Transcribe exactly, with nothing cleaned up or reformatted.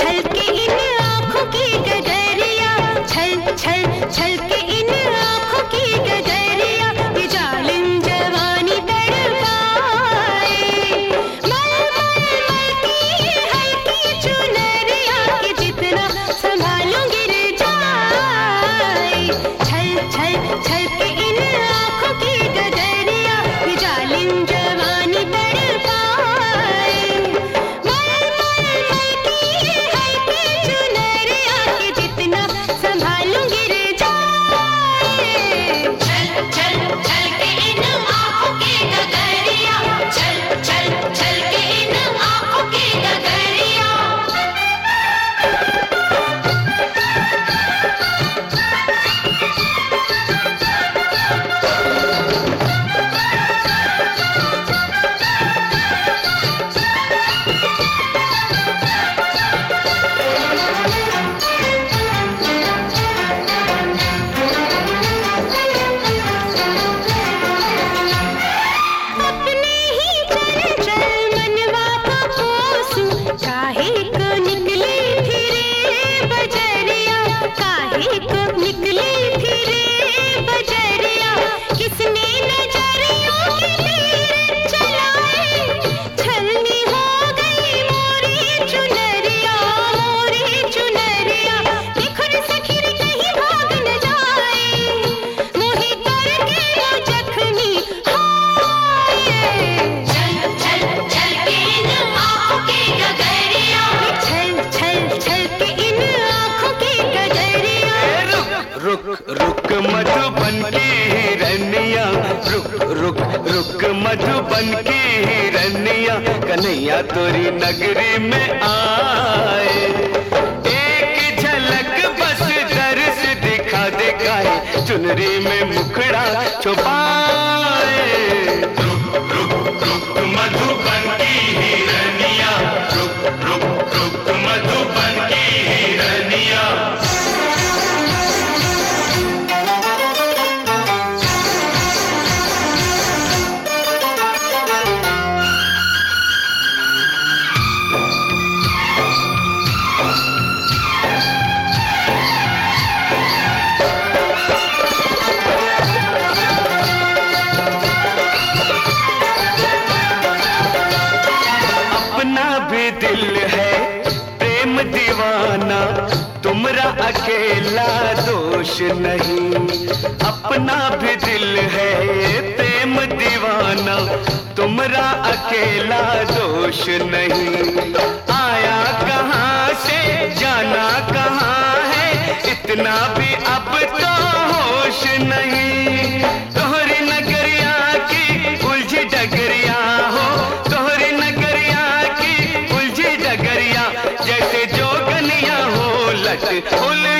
छल के इन आँखों की गगरिया, छल छल छल के इन आँखों की गगरिया, ये जालिम जवानी तड़पाए। मल मल मल की ये हल्की चुनरिया, कि जितना संभालूं गिर जाए। छल छल छल के इन आँखों की गगरिया, ये जालिम जवानी तड़पाए। मल मल मल की ये हल्की चुनरिया, कि जितना संभालूं गिर जाए। छल छल छल के इन आँखों की गगरिया, छल छल छल के इन आँखों की गगरिया। अपने ही चल चल मनवा को कोसूं, काहे को निकली फिरे बजरिया, काहे को निकली फिरे बजरिया। किसने नजरियों के तीर चलाए, छलनी हो गई मोरी चुनरिया, मोरी चुनरिया। देखो रे सखी रे कहीं भाग न जाए, मोहे करके वो जख्मी हाय। छल छल छल के इन आँखों की गगरिया, छल छल छल के इन आँखों की गगरिया। रुक रुक मधुबन की हिरनिया, रुक रुक रुक मधुबन की हिरनिया, कन्हैया तोरी नगरी में आए। एक झलक बस दर्श दिखा दे, काहे चुनरी में मुखड़ा छुपाए। रुक रुक रुक मधुबन की हिरनिया, रुक रुक रुक मधुबन की हिरनिया। अपना भी दिल है प्रेम दीवाना, तुमरा अकेला दोष नहीं। अपना भी दिल है प्रेम दीवाना, तुमरा अकेला दोष नहीं। आया कहाँ से जाना कहाँ है, इतना भी अब तो होश नहीं। तोहरी नगरिया की उलझी डगरिया हो, तोहरी नगरिया की उलझी डगरिया, जैसे जोगनिया हो लट उल